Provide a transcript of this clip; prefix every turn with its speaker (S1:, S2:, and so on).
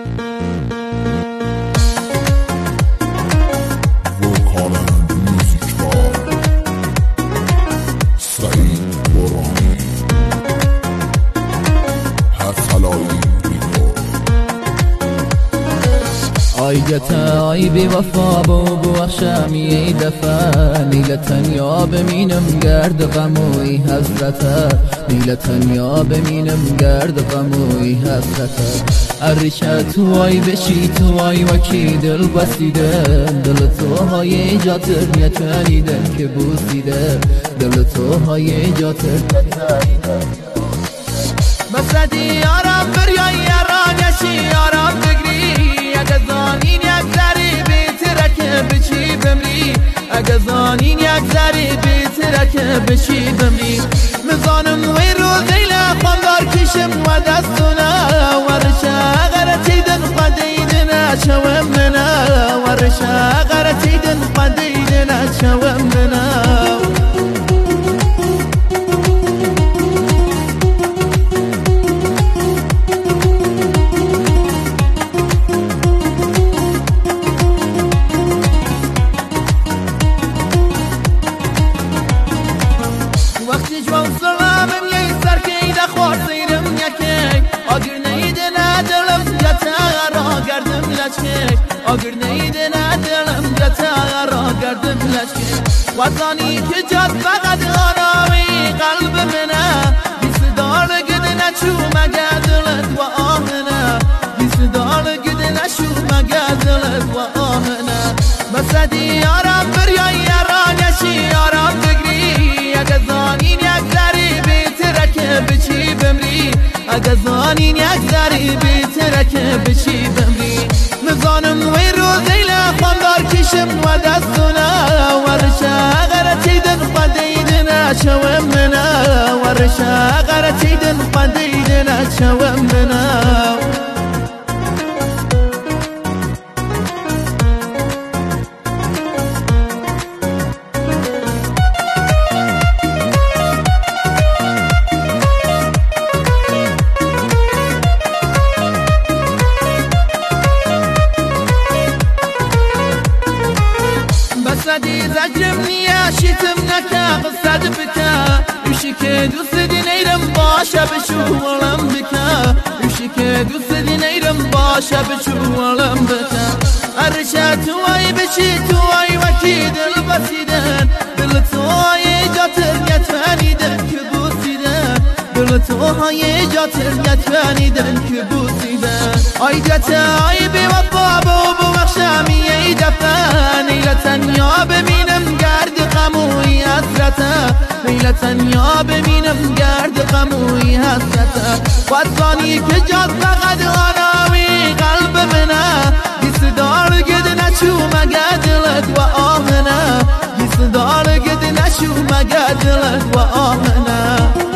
S1: آیدتا ای بی وفا ببخشم ای دفعه نیلتن یا بمینم گرد غموی حسرته نیلتن یا بمینم گرد غموی حسرته عریشه تو ای بشی تو ای وکی دل بسیده دل تو های جاتر نتانیدن که بوسیده دل تو های جاتر نتانیدن بسدی یارم بریای یارانشی یارم بگری اگه زانین یک ذری بیترک بچی بمری اگه زانین یک ذری بیترک بچی بمری مزانم وی روزی لخوندار کشم و دستونا ورشا غرتیدن قدیدن شوم منا ورشا غرتیدن قدیدن شوم منا آگر نیده ندارم جتا را گردم لشکر وطنی که جد فقط آرامی قلب منه بیست دار گده نچو مگه دلت و آهنه بیست دار گده نشو مگه دلت و آهنه بسدی یارم بریای یارانشی یارم بگری اگه زانین یک ذری بیترک بچی بمری اگه زانین یک ذری بیترک بچی بمری مزانم وی روزی لخوندار کشم و دستونا ورشا غرتیدن قدیدن شوم منا ورشا غرتیدن قدیدن شوم منا بسدی زجرم نیا شیتم نکا قصد بکا یوشی که دوست دی نیرم باشه بشو ولم بکا یوشی که دوست دی نیرم باشه بشو ولم بکا عرشا تو ای بشی تو ای وکی دل بسیدن دل تو های جاتر نتانیدن که بوسیدن دل تو های جاتر نتانیدن که بوسیدن ای جتا ای بی وفا ببخشم ای دفعه نیلتن یا ببینم گرد غموی حسرته نیلتن یا ببینم گرد غموی حسرته وطنی که جاد فقط آرامی قلب منه بیست دار گده نچو مگه دلت و آهنه بیست دار گده نشو مگه دلت و آهنه